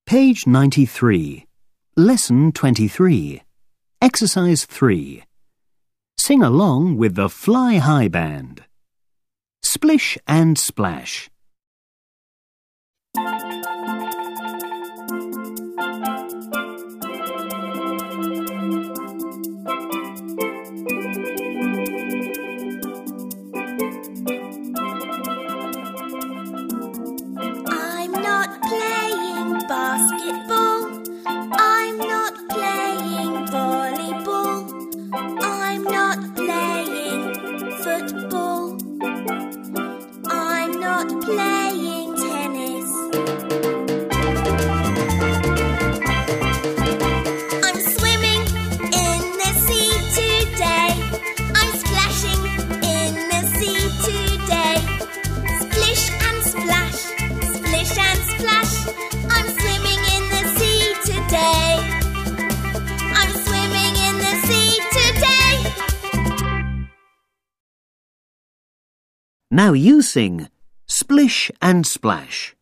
Page 93. Lesson 23. Exercise 3. Sing along with the Fly High Band. Splish and splash. I'm not playing basketball. I'm not playing volleyball. I'm not playing football. I'm not playing tennis. I'm swimming in the sea today. I'm splashing in the sea today. Splish and splash, splish and splash. I'm swimming in the sea today. I'm swimming in the sea today. Now you sing Splish and Splash.